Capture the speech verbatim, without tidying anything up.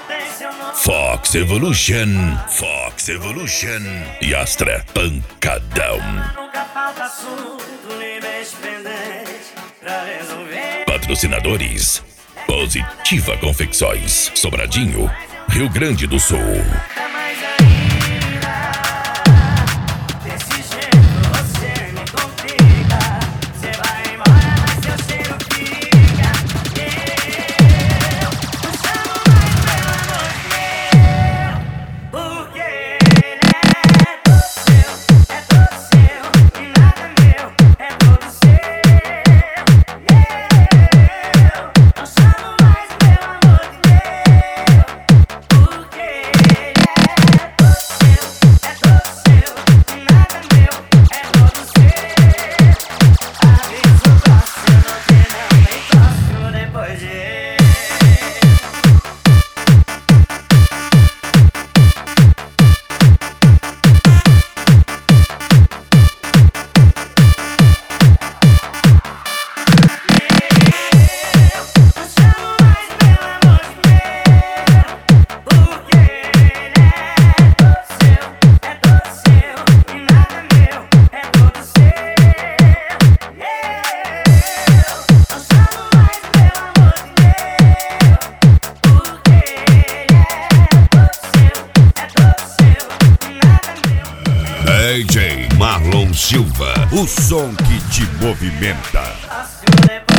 Fox Evolution, Fox Evolution e Astra Pancadão. Patrocinadores: Positiva Confecções, Sobradinho, Rio Grande do Sul. D J Marlon Silva, o som que te movimenta.